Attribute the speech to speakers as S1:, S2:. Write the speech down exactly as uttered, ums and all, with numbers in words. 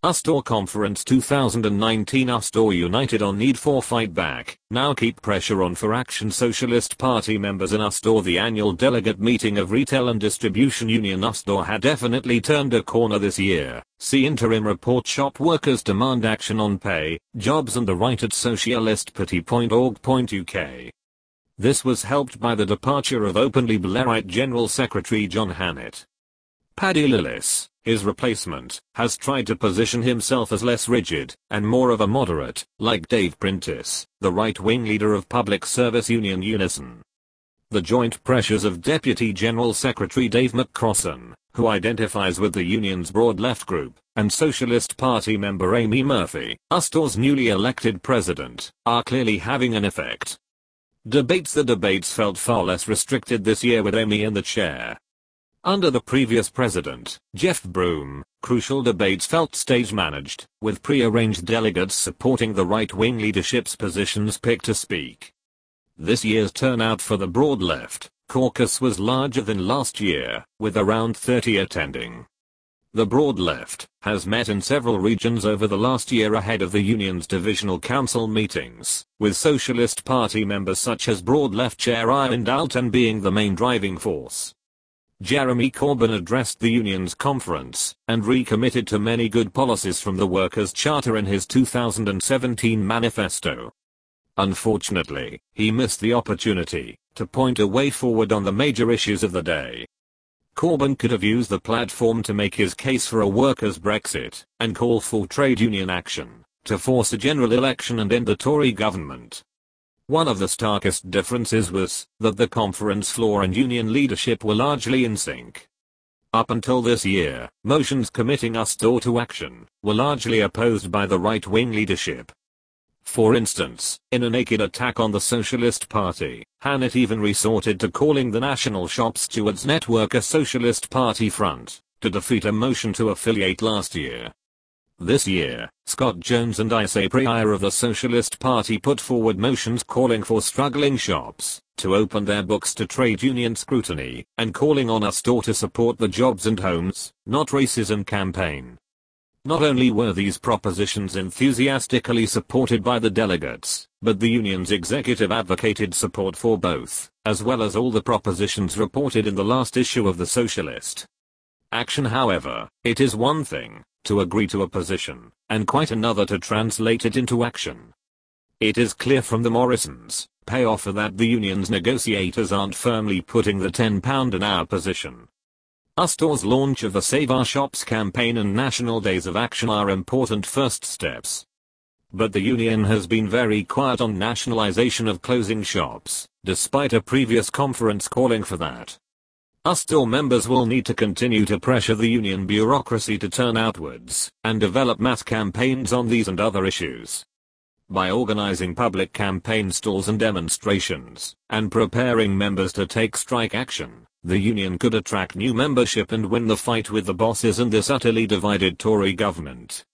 S1: Usdaw Conference two thousand nineteen. Usdaw united on need for fight back, now keep pressure on for action. Socialist Party members in Usdaw. The annual delegate meeting of Retail and Distribution Union Usdaw had definitely turned a corner this year. See interim report. Shop workers demand action on pay, jobs and the right at socialist party dot org dot U K. This was helped by the departure of openly Blairite General Secretary John Hannett. Paddy Lillis, his replacement, has tried to position himself as less rigid and more of a moderate, like Dave Prentice, the right-wing leader of Public Service Union Unison. The joint pressures of Deputy General Secretary Dave McCrossan, who identifies with the union's broad left group, and Socialist Party member Amy Murphy, Usdaw's newly elected president, are clearly having an effect. Debates. The debates felt far less restricted this year with Amy in the chair. Under the previous president, Jeff Broom, crucial debates felt stage-managed, with pre-arranged delegates supporting the right-wing leadership's positions picked to speak. This year's turnout for the broad left caucus was larger than last year, with around thirty attending. The broad left has met in several regions over the last year ahead of the union's divisional council meetings, with Socialist Party members such as broad left chair Ian Dalton being the main driving force. Jeremy Corbyn addressed the union's conference and recommitted to many good policies from the Workers' Charter in his two thousand seventeen manifesto. Unfortunately, he missed the opportunity to point a way forward on the major issues of the day. Corbyn could have used the platform to make his case for a workers' Brexit and call for trade union action to force a general election and end the Tory government. One of the starkest differences was that the conference floor and union leadership were largely in sync. Up until this year, motions committing Usdaw to action were largely opposed by the right-wing leadership. For instance, in a naked attack on the Socialist Party, Hannett even resorted to calling the National Shop Stewards Network a Socialist Party front to defeat a motion to affiliate last year. This year, Scott Jones and Isa Prior of the Socialist Party put forward motions calling for struggling shops to open their books to trade union scrutiny and calling on Usdaw to support the Jobs and Homes, Not Racism campaign. Not only were these propositions enthusiastically supported by the delegates, but the union's executive advocated support for both, as well as all the propositions reported in the last issue of the Socialist. Action. However, it is one thing to agree to a position, and quite another to translate it into action. It is clear from the Morrisons' pay offer that the union's negotiators aren't firmly putting the ten pounds an hour position. Usdaw's launch of the Save Our Shops campaign and National Days of Action are important first steps. But the union has been very quiet on nationalisation of closing shops, despite a previous conference calling for that. Usdaw members will need to continue to pressure the union bureaucracy to turn outwards and develop mass campaigns on these and other issues. By organising public campaign stalls and demonstrations, and preparing members to take strike action, the union could attract new membership and win the fight with the bosses and this utterly divided Tory government.